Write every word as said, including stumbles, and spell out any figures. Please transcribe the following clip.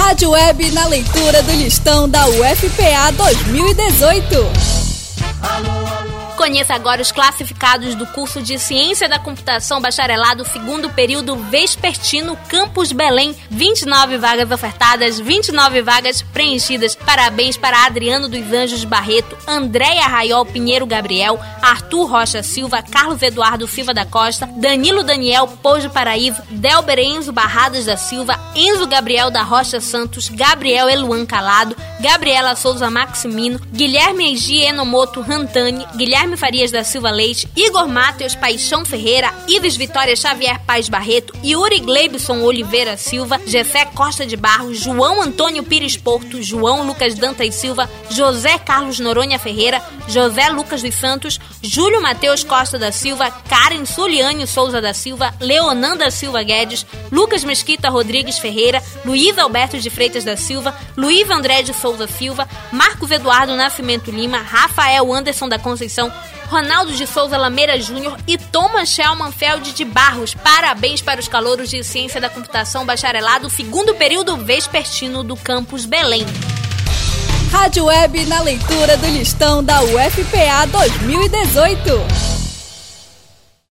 Rádio Web na leitura do listão da U F P A dois mil e dezoito. Conheça agora os classificados do curso de Ciência da Computação Bacharelado segundo período vespertino Campus Belém. vinte e nove vagas ofertadas, vinte e nove vagas preenchidas. Parabéns para Adriano dos Anjos Barreto, Andréia Raiol Pinheiro Gabriel, Arthur Rocha Silva, Carlos Eduardo Silva da Costa, Danilo Daniel Pouso Paraíso, Delber Enzo Barradas da Silva, Enzo Gabriel da Rocha Santos, Gabriel Eluan Calado, Gabriela Souza Maximino, Guilherme Eiji Enomoto Rantani, Guilherme Farias da Silva Leite, Igor Matheus Paixão Ferreira, Ives Vitória Xavier Paz Barreto, Yuri Gleibson Oliveira Silva, Gessé Costa de Barros, João Antônio Pires Porto, João Lucas Dantas Silva, José Carlos Noronha Ferreira, José Lucas dos Santos, Júlio Matheus Costa da Silva, Karen Suliane Souza da Silva, Leonanda Silva Guedes, Lucas Mesquita Rodrigues Ferreira, Luiz Alberto de Freitas da Silva, Luiz André de Souza Silva, Marcos Eduardo Nascimento Lima, Rafael Anderson da Conceição, Ronaldo de Souza Lameira Júnior e Thomas Shelman Feld de Barros. Parabéns para os calouros de Ciência da Computação Bacharelado, segundo período vespertino do Campus Belém. Rádio Web na leitura do listão da U F P A dois mil e dezoito.